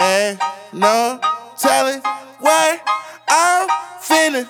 Ain't no telling what I'm finna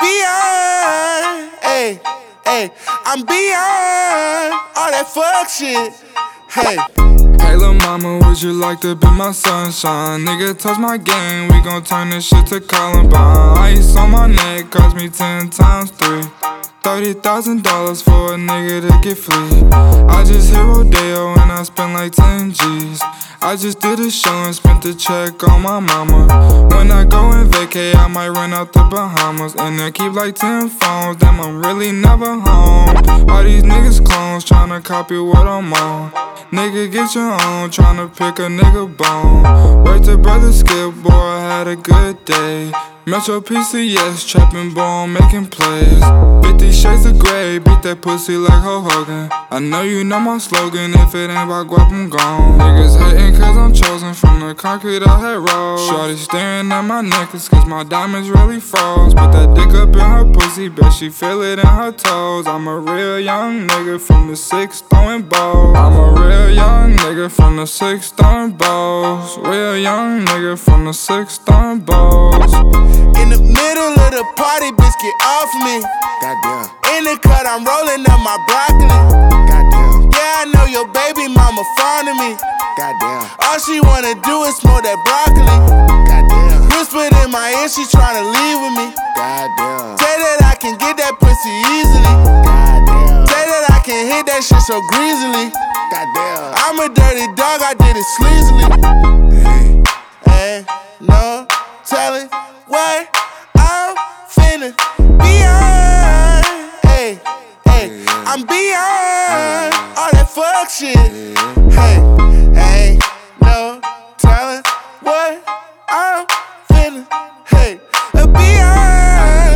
beyond. Ayy, I'm beyond all that fuck shit. Hey. Hey lil' mama, would you like to be my sunshine? Nigga, touch my game, we gon' turn this shit to Columbine. Ice on my neck cost me 10 times 3. $30,000 for a nigga to get free. I just hit Rodeo and I spent like 10 G's. I just did a show and spent the check on my mama. When I go and vacay, I might run out the Bahamas. And I keep like 10 phones, damn I'm really never home. All these niggas clones tryna copy what I'm on. Nigga get your own, tryna pick a nigga bone. Word to brother Skip, boy I had a good day. Metro PCS, trapping bone, making plays. 50 shades of gray, beat that pussy like Hulk Hogan. I know you know my slogan, if it ain't about guap, I'm gone. Niggas hating cause I'm chosen from the concrete I had rolled. Shorty staring at my necklace cause my diamonds really froze. Put that dick up in her pussy, bet she feel it in her toes. I'm a real young nigga from the 6 throwing balls. I'm a real young nigga from the 6 throwing balls. Real young nigga from the 6 throwing balls. In the middle of the party, bitch, get off me. Goddamn. In the cut, I'm rolling up my broccoli. Goddamn. Yeah, I know your baby mama fond of me. Goddamn. All she wanna do is smoke that broccoli. Goddamn. Whispered in my ear, she tryna leave with me. Goddamn. Say that I can get that pussy easily. Goddamn. Say that I can hit that shit so greasily. Goddamn. I'm a dirty dog, I did it sleazily. Ain't no telling what I'm finna beyond. Ayy, I'm beyond all that fuck shit. Hey, ain't no telling what I'm finna beyond.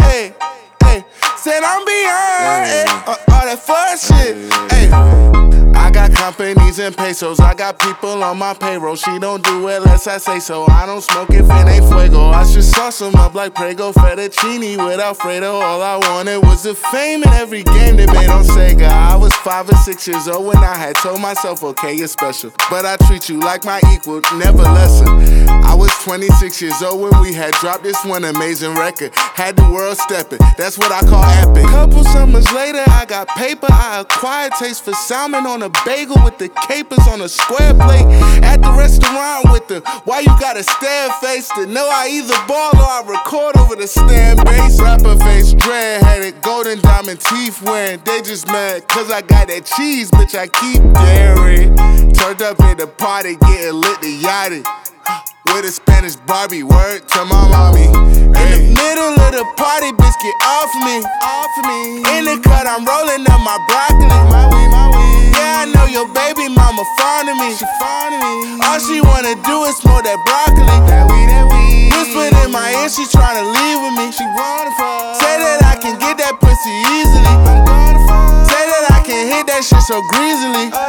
Said I'm beyond all that fuck shit. I got companies and pesos, I got people on my payroll. She don't do it unless I say so. I don't smoke if it ain't fuego. I should sauce them up like Prego fettuccine with Alfredo. All I wanted was the fame in every game they made on Sega. I was 5 or 6 years old when I had told myself, okay, you're special, but I treat you like my equal, never lesser. I was 26 years old when we had dropped this one amazing record. Had the world stepping, that's what I call epic. Couple summers later, I got paper. I acquired taste for salmon on a bagel with the capers on a square plate. At the restaurant with the why you gotta stare face to know I either ball or I record over the stand bass. Rapper face, dread-headed, golden diamond teeth wearing. They just mad cause I got that cheese, bitch, I keep daring. Turned up at the party, getting lit to yachty. With a Spanish Barbie, word to my mommy. In the middle of the party, bitch, get off me. In the cut, I'm rolling up my broccoli. Yeah, I know your baby mama fond of me. All she wanna do is smoke that broccoli. Whispered in my ear, she tryna leave with me. Say that I can get that pussy easily. Say that I can hit that shit so greasily.